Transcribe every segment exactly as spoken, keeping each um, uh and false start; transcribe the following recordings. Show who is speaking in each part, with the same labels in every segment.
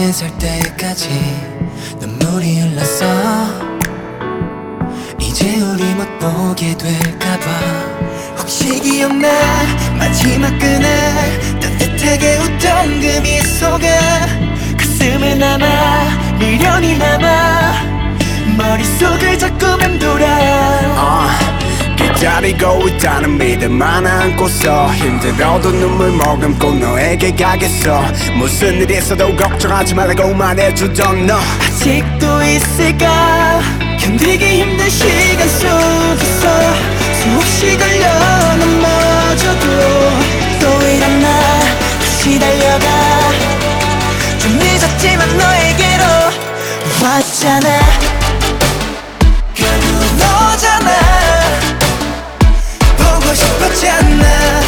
Speaker 1: 살 때까지 눈물이 흘렀어. 이제 우리 못 보게 될까봐. 혹시 기억나 마지막 그날 따뜻하게 웃던 그 미소가 가슴에 남아 미련이 남아 머릿속을 자꾸 맴돌아.
Speaker 2: uh, 기다리고 있다는 믿음만 안고서 힘들어도 눈물 머금고 너에게 가겠어. 무슨 일이 있어도 걱정하지 말라고 말해주던 너
Speaker 1: 아직도 있을까. 견디기 힘든 시간 속에서 수없이 걸려 넘어져도 또 일어나 다시 달려가. 좀 늦었지만 너에게로 왔잖아. 결국 너잖아. 보고 싶었잖아.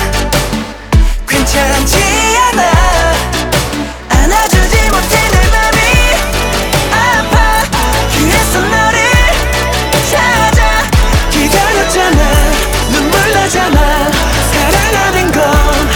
Speaker 1: 괜찮지 않아. 안아주지 못해 내 맘이 아파. 그래서 너를 찾아 기다렸잖아. 눈물 나잖아. 사랑하는 건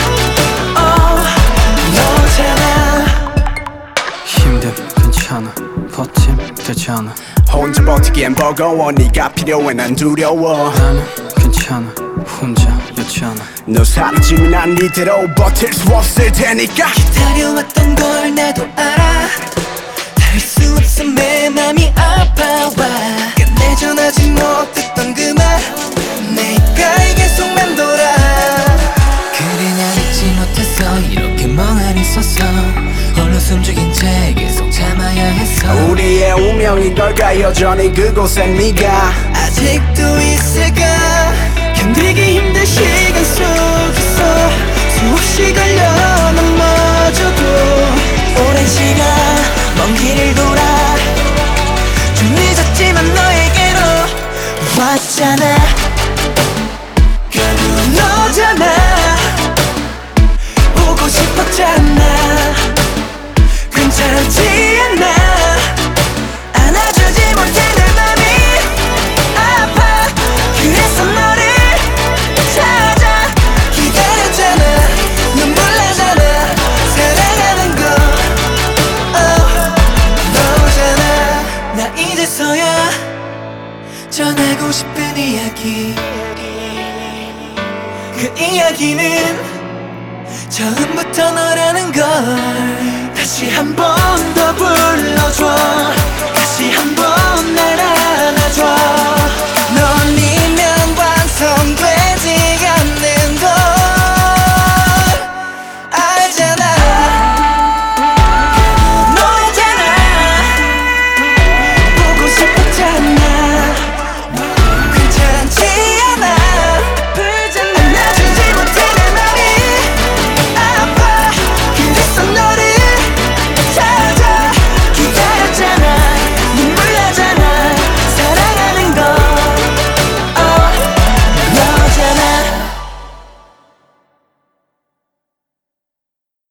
Speaker 1: oh, 너잖아.
Speaker 3: 힘듦 괜찮아. 버팀 되잖아.
Speaker 2: 혼자 버티기엔 버거워. 네가 필요해 난 두려워.
Speaker 3: 나는 괜찮아. 혼자였잖아.
Speaker 2: 너 사라지면 난 이대로 버틸 수 없을 테니까.
Speaker 1: 기다려왔던 걸 나도 알아. 닿을 수 없어 내 맘이 아파와. 끝내 전하지 못했던 그 말 내가 계속 맴돌아. 그래 난 잊지 못했어. 이렇게 멍하니 서서 홀로 숨죽인 채 계속 참아야 했어.
Speaker 2: 우리의 운명인 걸까 여전히 그곳에 네가
Speaker 1: 아직도 있을까. 견디기 힘든 시간 속에서 수없이 걸려 넘어져도 오랜 시간 먼 길을 돌아 좀 늦었지만 너에게로 왔잖아. 결국 너잖아. 보고 싶었잖아. 괜찮지 않아. 안아주지 못해 내 맘이 아파. 그래서 너를 찾아 기다렸잖아. 눈물 나잖아. 사랑하는 건 oh, 너잖아. 나 이제서야 전하고 싶은 이야기. 그 이야기는 처음부터 너라는 걸 다시 한 번 더 불러줘.